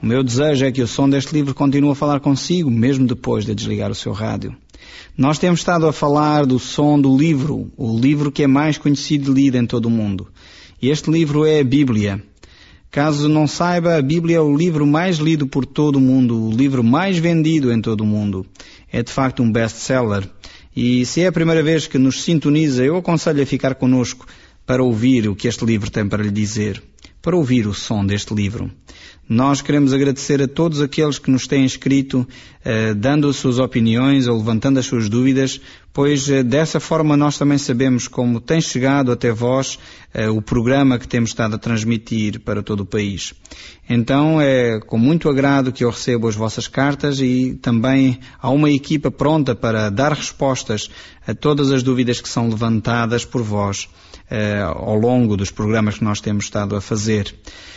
O meu desejo é que o som deste livro continue a falar consigo, mesmo depois de desligar o seu rádio. Nós temos estado a falar do som do livro, o livro que é mais conhecido e lido em todo o mundo. E este livro é a Bíblia. Caso não saiba, a Bíblia é o livro mais lido por todo o mundo, o livro mais vendido em todo o mundo. É de facto um best-seller. E se é a primeira vez que nos sintoniza, eu aconselho a ficar connosco para ouvir o que este livro tem para lhe dizer, para ouvir o som deste livro. Nós queremos agradecer a todos aqueles que nos têm escrito, dando as suas opiniões ou levantando as suas dúvidas, pois dessa forma nós também sabemos como tem chegado até vós o programa que temos estado a transmitir para todo o país. Então é com muito agrado que eu recebo as vossas cartas e também há uma equipa pronta para dar respostas a todas as dúvidas que são levantadas por vós ao longo dos programas que nós temos estado a fazer.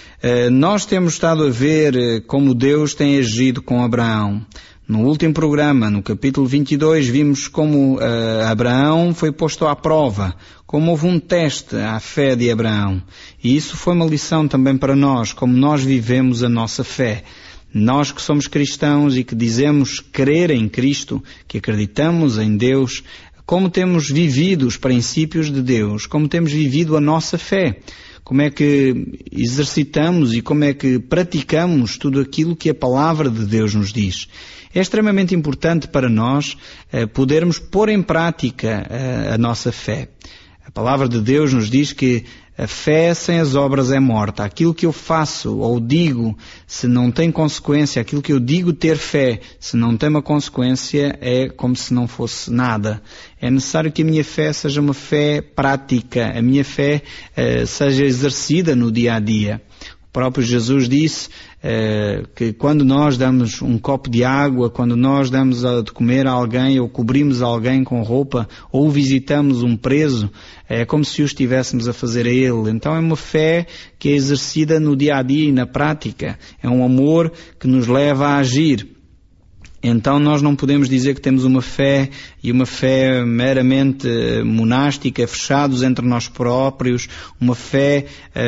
Nós temos estado a ver como Deus tem agido com Abraão. No último programa, no capítulo 22, vimos como Abraão foi posto à prova, como houve um teste à fé de Abraão. E isso foi uma lição também para nós, como nós vivemos a nossa fé. Nós que somos cristãos e que dizemos crer em Cristo, que acreditamos em Deus, como temos vivido os princípios de Deus, como temos vivido a nossa fé. Como é que exercitamos e como é que praticamos tudo aquilo que a palavra de Deus nos diz. É extremamente importante para nós podermos pôr em prática a nossa fé. A palavra de Deus nos diz que a fé sem as obras é morta. Aquilo que eu faço ou digo, se não tem consequência, aquilo que eu digo ter fé, se não tem uma consequência, é como se não fosse nada. É necessário que a minha fé seja uma fé prática, a minha fé seja exercida no dia a dia. O próprio Jesus disse que quando nós damos um copo de água, quando nós damos de comer a alguém ou cobrimos alguém com roupa ou visitamos um preso, é como se o estivéssemos a fazer a ele. Então é uma fé que é exercida no dia a dia e na prática. É um amor que nos leva a agir. Então nós não podemos dizer que temos uma fé e uma fé meramente monástica, fechados entre nós próprios, uma fé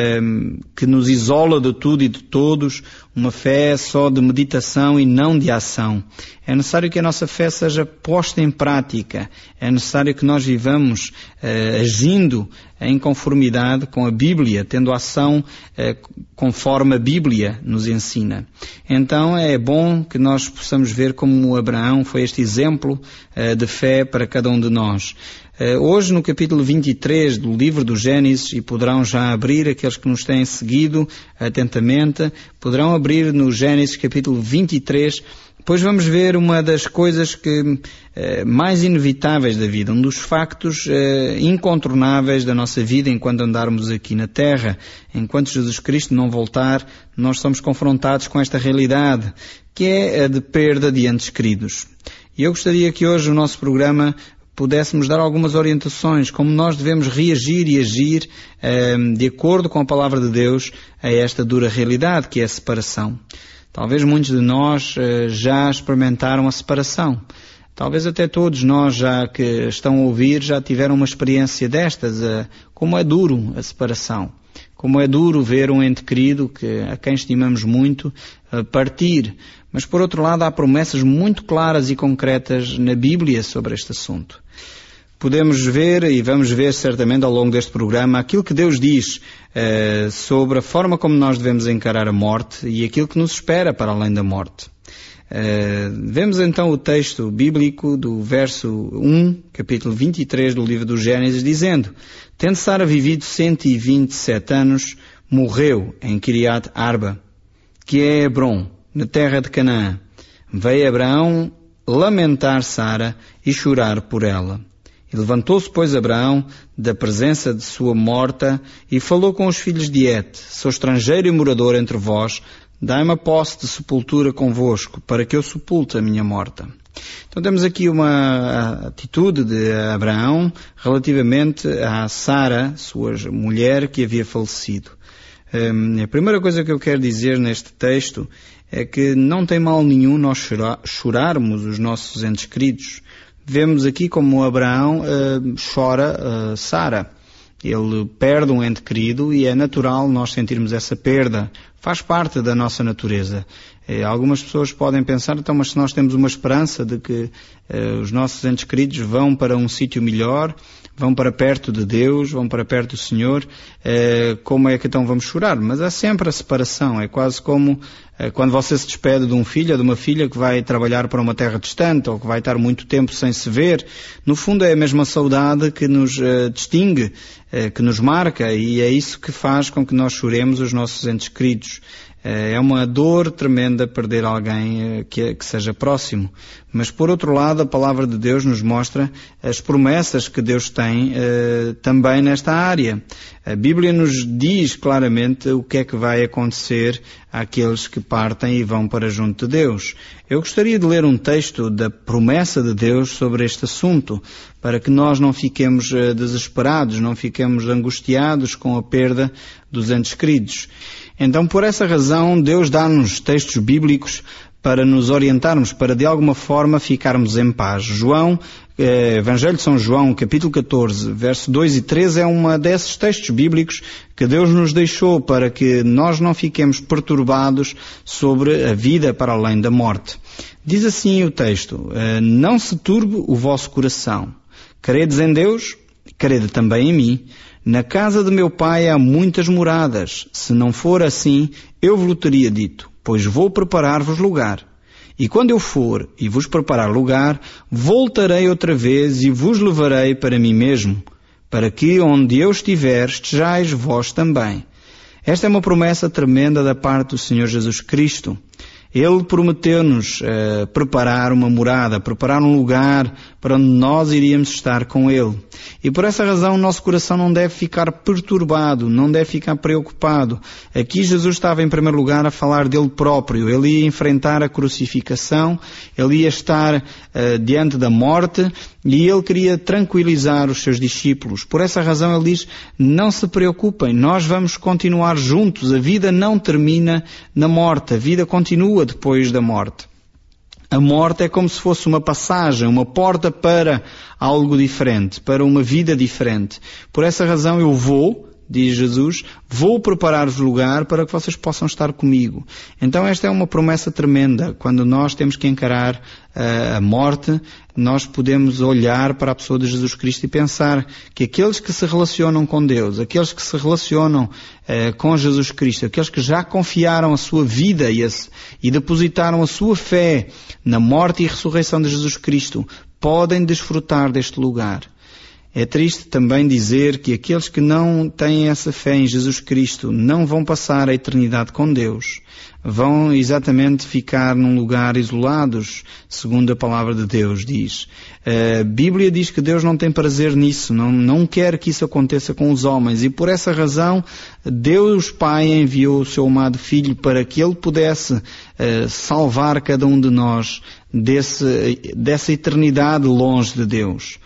que nos isola de tudo e de todos, uma fé só de meditação e não de ação. É necessário que a nossa fé seja posta em prática. É necessário que nós vivamos agindo em conformidade com a Bíblia, tendo ação conforme a Bíblia nos ensina. Então é bom que nós possamos ver como Abraão foi este exemplo de fé para cada um de nós. Hoje no capítulo 23 do livro do Gênesis, e poderão já abrir, aqueles que nos têm seguido atentamente, poderão abrir no Gênesis capítulo 23, pois vamos ver uma das coisas que mais inevitáveis da vida, um dos factos incontornáveis da nossa vida enquanto andarmos aqui na Terra. Enquanto Jesus Cristo não voltar, nós somos confrontados com esta realidade, que é a de perda de entes queridos. E eu gostaria que hoje o nosso programa pudéssemos dar algumas orientações, como nós devemos reagir e agir de acordo com a palavra de Deus a esta dura realidade que é a separação. Talvez muitos de nós já experimentaram a separação. Talvez até todos nós, já que estão a ouvir, já tiveram uma experiência destas, como é duro a separação. Como é duro ver um ente querido, a quem estimamos muito, partir. Mas por outro lado há promessas muito claras e concretas na Bíblia sobre este assunto. Podemos ver, e vamos ver certamente ao longo deste programa, aquilo que Deus diz sobre a forma como nós devemos encarar a morte e aquilo que nos espera para além da morte. Vemos então o texto bíblico do verso 1, capítulo 23 do livro do Gênesis, dizendo: Tendo Sara vivido 127 anos, morreu em Kiriat Arba, que é Hebron, na terra de Canaã. Veio Abraão lamentar Sara e chorar por ela. E levantou-se, pois, Abraão da presença de sua morta e falou com os filhos de Et: Sou estrangeiro e morador entre vós, dai-me a posse de sepultura convosco, para que eu sepulte a minha morta. Então temos aqui uma atitude de Abraão relativamente a Sara, sua mulher, que havia falecido. A primeira coisa que eu quero dizer neste texto é que não tem mal nenhum nós chorarmos os nossos entes queridos. Vemos aqui como Abraão chora Sara. Ele perde um ente querido e é natural nós sentirmos essa perda. Faz parte da nossa natureza. Algumas pessoas podem pensar, então, mas se nós temos uma esperança de que os nossos entes queridos vão para um sítio melhor, vão para perto de Deus, vão para perto do Senhor, como é que então vamos chorar? Mas há sempre a separação. É quase como quando você se despede de um filho ou de uma filha que vai trabalhar para uma terra distante ou que vai estar muito tempo sem se ver. No fundo é a mesma saudade que nos distingue, que nos marca, e é isso que faz com que nós choremos os nossos entes queridos. É uma dor tremenda perder alguém que seja próximo. Mas, por outro lado, a palavra de Deus nos mostra as promessas que Deus tem também nesta área. A Bíblia nos diz claramente o que é que vai acontecer àqueles que partem e vão para junto de Deus. Eu gostaria de ler um texto da promessa de Deus sobre este assunto, para que nós não fiquemos desesperados, não fiquemos angustiados com a perda dos entes queridos. Então, por essa razão, Deus dá-nos textos bíblicos para nos orientarmos, para de alguma forma ficarmos em paz. Evangelho de São João, capítulo 14, verso 2 e 3, é um desses textos bíblicos que Deus nos deixou para que nós não fiquemos perturbados sobre a vida para além da morte. Diz assim o texto: não se turbe o vosso coração. Credes em Deus? Crede também em mim. Na casa de meu pai há muitas moradas. Se não for assim, eu vos teria dito, pois vou preparar-vos lugar. E quando eu for e vos preparar lugar, voltarei outra vez e vos levarei para mim mesmo, para que onde eu estiver, estejais vós também. Esta é uma promessa tremenda da parte do Senhor Jesus Cristo. Ele prometeu-nos preparar uma morada, preparar um lugar para onde nós iríamos estar com Ele. E por essa razão o nosso coração não deve ficar perturbado, não deve ficar preocupado. Aqui Jesus estava em primeiro lugar a falar dele próprio. Ele ia enfrentar a crucificação, ele ia estar diante da morte e ele queria tranquilizar os seus discípulos. Por essa razão ele diz: não se preocupem, nós vamos continuar juntos. A vida não termina na morte, a vida continua depois da morte. A morte é como se fosse uma passagem, uma porta para algo diferente, para uma vida diferente. Por essa razão eu vou, diz Jesus, vou preparar-vos lugar para que vocês possam estar comigo. Então esta é uma promessa tremenda. Quando nós temos que encarar a morte, nós podemos olhar para a pessoa de Jesus Cristo e pensar que aqueles que se relacionam com Deus, aqueles que se relacionam com Jesus Cristo, aqueles que já confiaram a sua vida e depositaram a sua fé na morte e ressurreição de Jesus Cristo, podem desfrutar deste lugar. É triste também dizer que aqueles que não têm essa fé em Jesus Cristo não vão passar a eternidade com Deus. Vão exatamente ficar num lugar isolados, segundo a palavra de Deus diz. A Bíblia diz que Deus não tem prazer nisso, não quer que isso aconteça com os homens. E por essa razão, Deus Pai enviou o seu amado Filho para que Ele pudesse salvar cada um de nós dessa eternidade longe de Deus.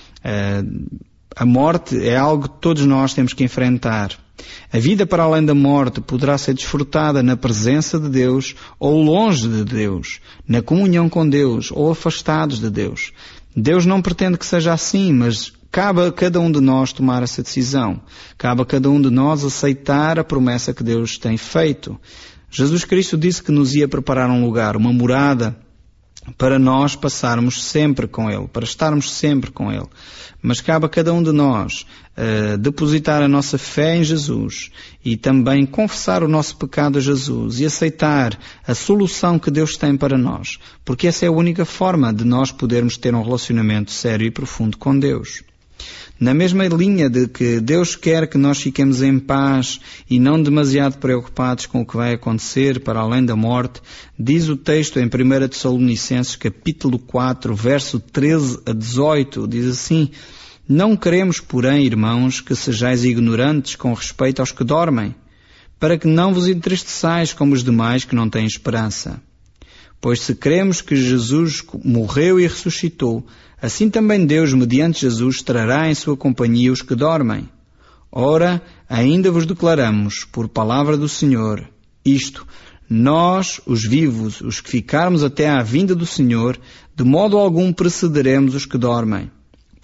A morte é algo que todos nós temos que enfrentar. A vida para além da morte poderá ser desfrutada na presença de Deus ou longe de Deus, na comunhão com Deus ou afastados de Deus. Deus não pretende que seja assim, mas cabe a cada um de nós tomar essa decisão. Cabe a cada um de nós aceitar a promessa que Deus tem feito. Jesus Cristo disse que nos ia preparar um lugar, uma morada, para nós passarmos sempre com Ele, para estarmos sempre com Ele. Mas cabe a cada um de nós depositar a nossa fé em Jesus e também confessar o nosso pecado a Jesus e aceitar a solução que Deus tem para nós, porque essa é a única forma de nós podermos ter um relacionamento sério e profundo com Deus. Na mesma linha de que Deus quer que nós fiquemos em paz e não demasiado preocupados com o que vai acontecer para além da morte, diz o texto em 1 Tessalonicenses capítulo 4, verso 13 a 18, diz assim: não queremos, porém, irmãos, que sejais ignorantes com respeito aos que dormem, para que não vos entristeçais como os demais que não têm esperança. Pois se cremos que Jesus morreu e ressuscitou, assim também Deus, mediante Jesus, trará em sua companhia os que dormem. Ora, ainda vos declaramos, por palavra do Senhor, isto: nós, os vivos, os que ficarmos até à vinda do Senhor, de modo algum precederemos os que dormem.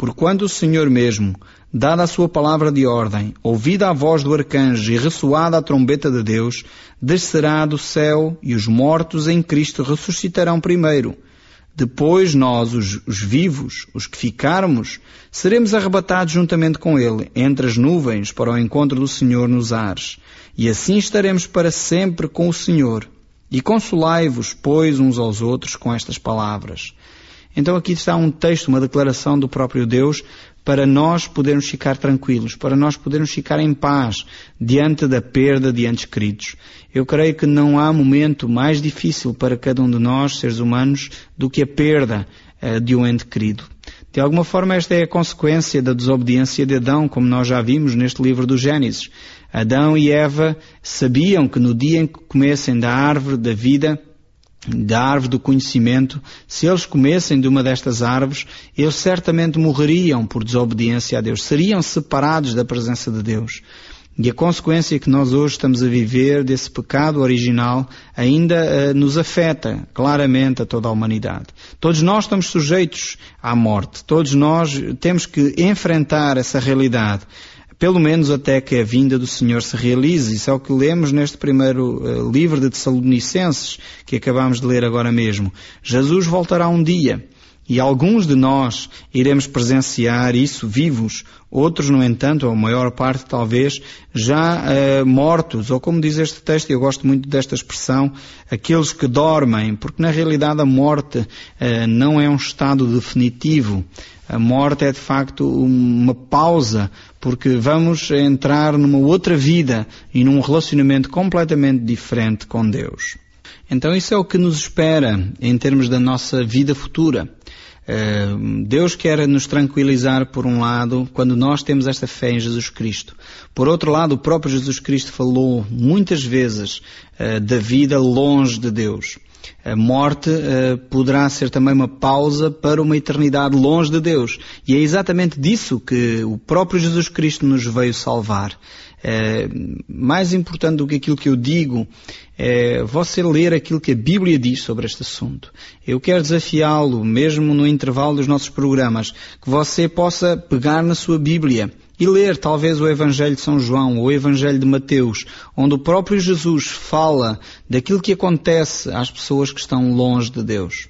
Porquanto o Senhor mesmo, dada a sua palavra de ordem, ouvida a voz do arcanjo e ressoada a trombeta de Deus, descerá do céu e os mortos em Cristo ressuscitarão primeiro. Depois nós, os vivos, os que ficarmos, seremos arrebatados juntamente com Ele, entre as nuvens, para o encontro do Senhor nos ares. E assim estaremos para sempre com o Senhor. E consolai-vos, pois, uns aos outros com estas palavras. Então aqui está um texto, uma declaração do próprio Deus, para nós podermos ficar tranquilos, para nós podermos ficar em paz diante da perda de entes queridos. Eu creio que não há momento mais difícil para cada um de nós, seres humanos, do que a perda de um ente querido. De alguma forma esta é a consequência da desobediência de Adão, como nós já vimos neste livro do Gênesis. Adão e Eva sabiam que no dia em que comessem da árvore da vida, da árvore do conhecimento, se eles comessem de uma destas árvores, eles certamente morreriam por desobediência a Deus, seriam separados da presença de Deus. E a consequência que nós hoje estamos a viver desse pecado original ainda nos afeta claramente a toda a humanidade. Todos nós estamos sujeitos à morte, todos nós temos que enfrentar essa realidade, pelo menos até que a vinda do Senhor se realize. Isso é o que lemos neste primeiro livro de Tessalonicenses, que acabamos de ler agora mesmo. Jesus voltará um dia, e alguns de nós iremos presenciar isso vivos, outros, no entanto, ou a maior parte talvez, já mortos, ou como diz este texto, e eu gosto muito desta expressão, aqueles que dormem, porque na realidade a morte não é um estado definitivo. A morte é de facto uma pausa, porque vamos entrar numa outra vida e num relacionamento completamente diferente com Deus. Então isso é o que nos espera em termos da nossa vida futura. Deus quer nos tranquilizar por um lado, quando nós temos esta fé em Jesus Cristo. Por outro lado, o próprio Jesus Cristo falou muitas vezes da vida longe de Deus. A morte poderá ser também uma pausa para uma eternidade longe de Deus. E é exatamente disso que o próprio Jesus Cristo nos veio salvar. Mais importante do que aquilo que eu digo é você ler aquilo que a Bíblia diz sobre este assunto. Eu quero desafiá-lo, mesmo no intervalo dos nossos programas, que você possa pegar na sua Bíblia e ler talvez o Evangelho de São João ou o Evangelho de Mateus, onde o próprio Jesus fala daquilo que acontece às pessoas que estão longe de Deus.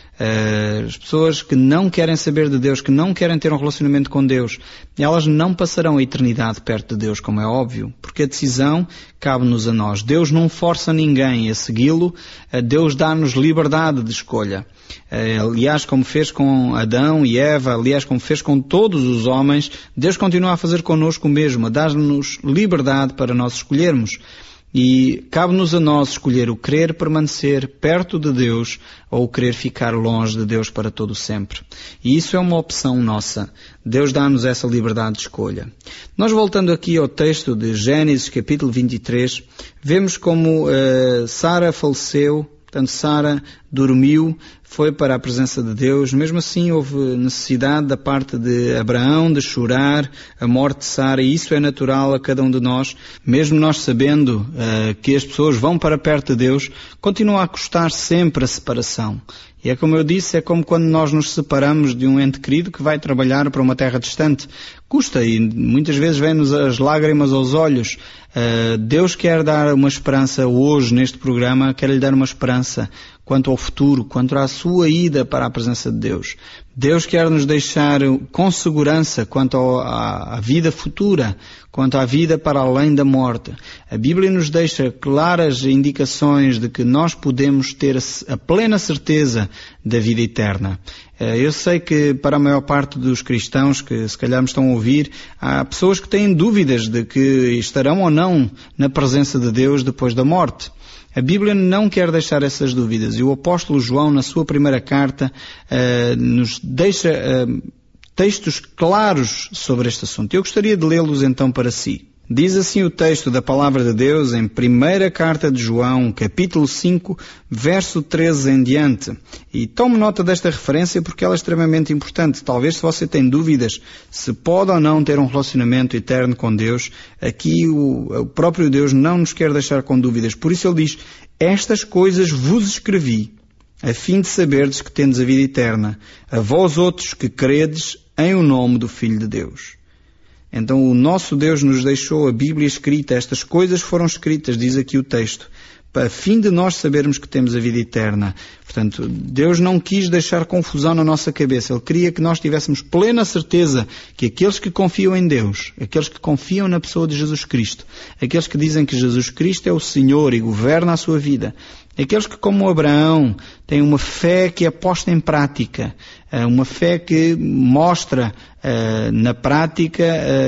As pessoas que não querem saber de Deus, que não querem ter um relacionamento com Deus, elas não passarão a eternidade perto de Deus, como é óbvio, porque a decisão cabe-nos a nós. Deus não força ninguém a segui-lo, Deus dá-nos liberdade de escolha. Aliás, como fez com Adão e Eva, aliás, como fez com todos os homens, Deus continua a fazer connosco o mesmo, a dar-nos liberdade para nós escolhermos. E cabe-nos a nós escolher o querer permanecer perto de Deus ou o querer ficar longe de Deus para todo sempre. E isso é uma opção nossa. Deus dá-nos essa liberdade de escolha. Nós, voltando aqui ao texto de Gênesis, capítulo 23, vemos como Sara faleceu. Portanto, Sara dormiu, foi para a presença de Deus. Mesmo assim, houve necessidade da parte de Abraão de chorar a morte de Sara, e isso é natural a cada um de nós. Mesmo nós sabendo que as pessoas vão para perto de Deus, continua a custar sempre a separação. E é como eu disse, é como quando nós nos separamos de um ente querido que vai trabalhar para uma terra distante. Custa, e muitas vezes vem-nos as lágrimas aos olhos. Deus quer dar uma esperança hoje neste programa, quer lhe dar uma esperança quanto ao futuro, quanto à sua ida para a presença de Deus. Deus quer nos deixar com segurança quanto à vida futura, quanto à vida para além da morte. A Bíblia nos deixa claras indicações de que nós podemos ter a plena certeza da vida eterna. Eu sei que para a maior parte dos cristãos que se calhar me estão a ouvir, há pessoas que têm dúvidas de que estarão ou não na presença de Deus depois da morte. A Bíblia não quer deixar essas dúvidas, e o apóstolo João, na sua primeira carta, nos deixa textos claros sobre este assunto. Eu gostaria de lê-los então para si. Diz assim o texto da Palavra de Deus em primeira carta de João, capítulo 5, verso 13 em diante. E tome nota desta referência porque ela é extremamente importante. Talvez se você tem dúvidas se pode ou não ter um relacionamento eterno com Deus, aqui o próprio Deus não nos quer deixar com dúvidas. Por isso ele diz: estas coisas vos escrevi, a fim de saberdes que tendes a vida eterna. A vós outros que credes em o nome do Filho de Deus. Então o nosso Deus nos deixou a Bíblia escrita, estas coisas foram escritas, diz aqui o texto, a fim de nós sabermos que temos a vida eterna. Portanto, Deus não quis deixar confusão na nossa cabeça. Ele queria que nós tivéssemos plena certeza que aqueles que confiam em Deus, aqueles que confiam na pessoa de Jesus Cristo, aqueles que dizem que Jesus Cristo é o Senhor e governa a sua vida, aqueles que, como Abraão, têm uma fé que é posta em prática, uma fé que mostra na prática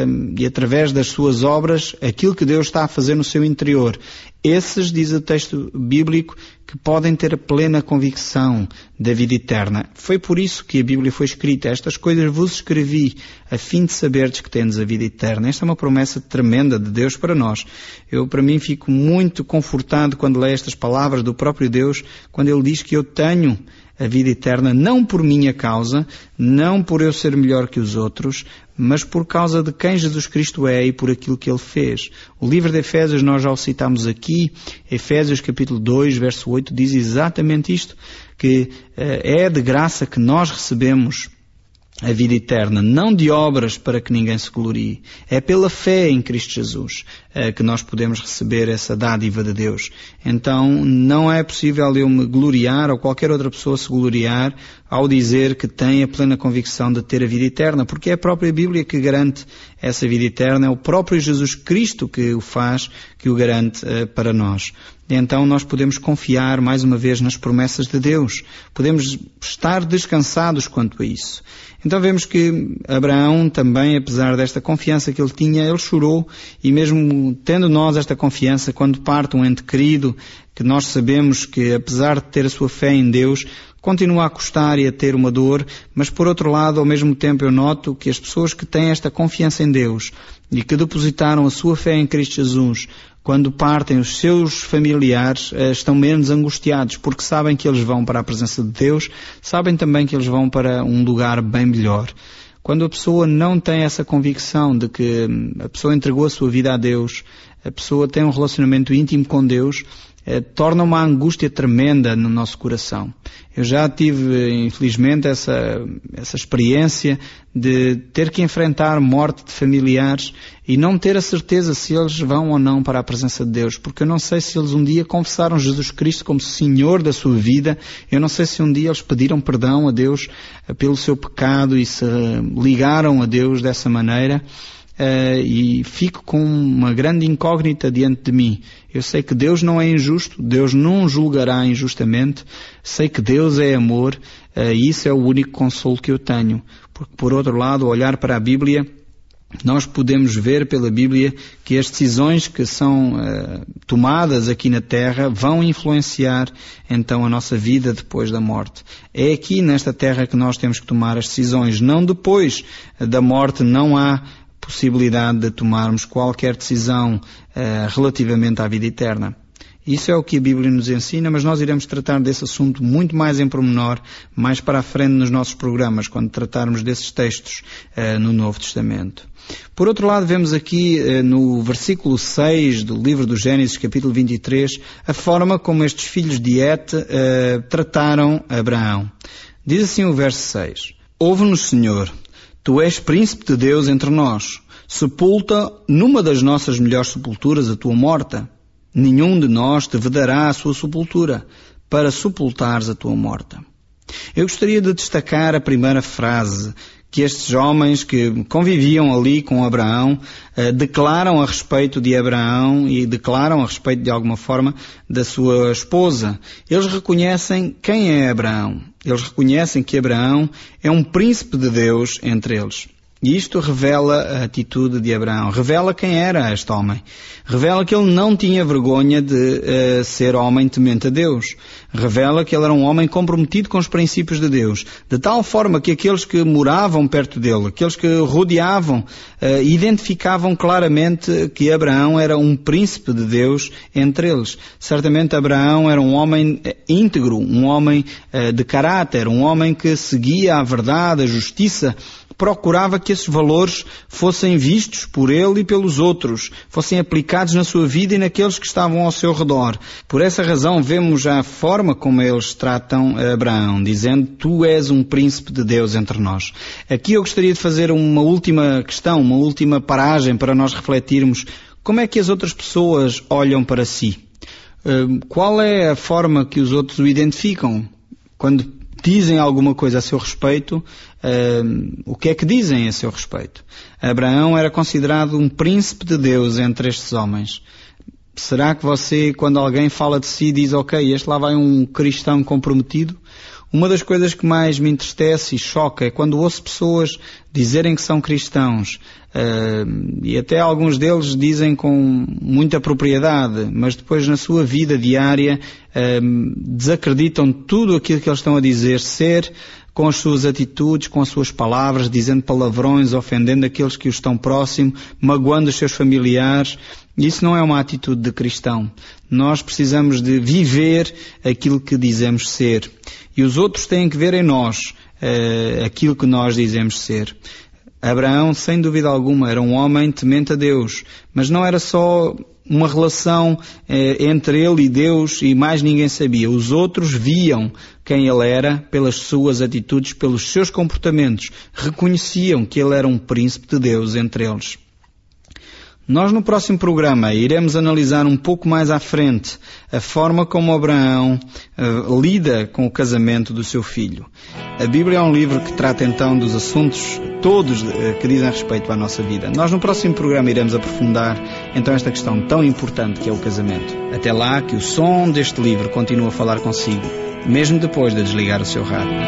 e através das suas obras aquilo que Deus está a fazer no seu interior. Esses, diz o texto bíblico, que podem ter a plena convicção da vida eterna. Foi por isso que a Bíblia foi escrita. Estas coisas vos escrevi, a fim de saberdes que tendes a vida eterna. Esta é uma promessa tremenda de Deus para nós. Eu, para mim, fico muito confortado quando leio estas palavras do próprio Deus, quando Ele diz que eu tenho a vida eterna, não por minha causa, não por eu ser melhor que os outros, mas por causa de quem Jesus Cristo é e por aquilo que Ele fez. O livro de Efésios, nós já o citamos aqui, Efésios capítulo 2, verso 8, diz exatamente isto, que é de graça que nós recebemos a vida eterna, não de obras para que ninguém se glorie. É pela fé em Cristo Jesus que nós podemos receber essa dádiva de Deus. Então não é possível eu me gloriar ou qualquer outra pessoa se gloriar ao dizer que tem a plena convicção de ter a vida eterna, porque é a própria Bíblia que garante essa vida eterna, é o próprio Jesus Cristo que o faz, que o garante para nós. Então nós podemos confiar mais uma vez nas promessas de Deus, podemos estar descansados quanto a isso. Então vemos que Abraão também, apesar desta confiança que ele tinha, ele chorou, e mesmo tendo nós esta confiança, quando parte um ente querido, que nós sabemos que apesar de ter a sua fé em Deus, continua a custar e a ter uma dor, mas por outro lado, ao mesmo tempo eu noto que as pessoas que têm esta confiança em Deus e que depositaram a sua fé em Cristo Jesus, quando partem os seus familiares, estão menos angustiados, porque sabem que eles vão para a presença de Deus, sabem também que eles vão para um lugar bem melhor. Quando a pessoa não tem essa convicção de que a pessoa entregou a sua vida a Deus, a pessoa tem um relacionamento íntimo com Deus, torna uma angústia tremenda no nosso coração. Eu já tive, infelizmente, essa experiência de ter que enfrentar morte de familiares e não ter a certeza se eles vão ou não para a presença de Deus, porque eu não sei se eles um dia confessaram Jesus Cristo como Senhor da sua vida, eu não sei se um dia eles pediram perdão a Deus pelo seu pecado e se ligaram a Deus dessa maneira. E fico com uma grande incógnita diante de mim. Eu sei que Deus não é injusto, Deus não julgará injustamente, sei que Deus é amor, e isso é o único consolo que eu tenho. Porque, por outro lado, ao olhar para a Bíblia, nós podemos ver pela Bíblia que as decisões que são tomadas aqui na Terra vão influenciar então a nossa vida depois da morte. É aqui nesta Terra que nós temos que tomar as decisões, não depois da morte. Não há possibilidade de tomarmos qualquer decisão relativamente à vida eterna. Isso é o que a Bíblia nos ensina, mas nós iremos tratar desse assunto muito mais em pormenor, mais para a frente nos nossos programas, quando tratarmos desses textos no Novo Testamento. Por outro lado, vemos aqui no versículo 6 do livro do Gênesis, capítulo 23, a forma como estes filhos de Het trataram Abraão. Diz assim o verso 6: Ouve-nos, Senhor, Tu és príncipe de Deus entre nós. Sepulta numa das nossas melhores sepulturas a tua morta. Nenhum de nós te vedará a sua sepultura, para sepultares a tua morta. Eu gostaria de destacar a primeira frase que estes homens que conviviam ali com Abraão declaram a respeito de Abraão e declaram a respeito, de alguma forma, da sua esposa. Eles reconhecem quem é Abraão. Eles reconhecem que Abraão é um príncipe de Deus entre eles. E isto revela a atitude de Abraão, revela quem era este homem, revela que ele não tinha vergonha de ser homem temente a Deus, revela que ele era um homem comprometido com os princípios de Deus, de tal forma que aqueles que moravam perto dele, aqueles que rodeavam, identificavam claramente que Abraão era um príncipe de Deus entre eles. Certamente Abraão era um homem íntegro, um homem de caráter, um homem que seguia a verdade, a justiça, procurava que esses valores fossem vistos por ele e pelos outros, fossem aplicados na sua vida e naqueles que estavam ao seu redor. Por essa razão vemos a forma como eles tratam Abraão, dizendo: tu és um príncipe de Deus entre nós. Aqui eu gostaria de fazer uma última questão, uma última paragem para nós refletirmos como é que as outras pessoas olham para si. Qual é a forma que os outros o identificam? Quando dizem alguma coisa a seu respeito, o que é que dizem a seu respeito? Abraão era considerado um príncipe de Deus entre estes homens. Será que você, quando alguém fala de si, diz: ok, este lá vai um cristão comprometido? Uma das coisas que mais me entristece e choca é quando ouço pessoas dizerem que são cristãos, e até alguns deles dizem com muita propriedade, mas depois na sua vida diária desacreditam tudo aquilo que eles estão a dizer ser, com as suas atitudes, com as suas palavras, dizendo palavrões, ofendendo aqueles que os estão próximo, magoando os seus familiares. Isso não é uma atitude de cristão. Nós precisamos de viver aquilo que dizemos ser. E os outros têm que ver em nós aquilo que nós dizemos ser. Abraão, sem dúvida alguma, era um homem temente a Deus, mas não era só uma relação entre ele e Deus e mais ninguém sabia. Os outros viam quem ele era pelas suas atitudes, pelos seus comportamentos. Reconheciam que ele era um príncipe de Deus entre eles. Nós no próximo programa iremos analisar um pouco mais à frente a forma como Abraão lida com o casamento do seu filho. A Bíblia é um livro que trata então dos assuntos todos que dizem respeito à nossa vida. Nós no próximo programa iremos aprofundar então esta questão tão importante que é o casamento. Até lá, que o som deste livro continue a falar consigo, mesmo depois de desligar o seu rádio.